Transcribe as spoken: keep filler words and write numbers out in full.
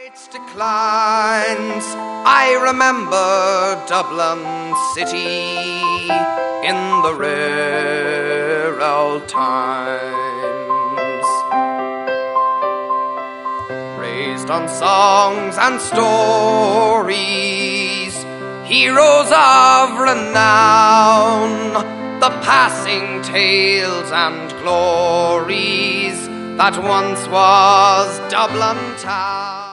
Its declines, I remember Dublin city in the rare old times, raised on songs and stories, heroes of renown, the passing tales and glories that once was Dublin town.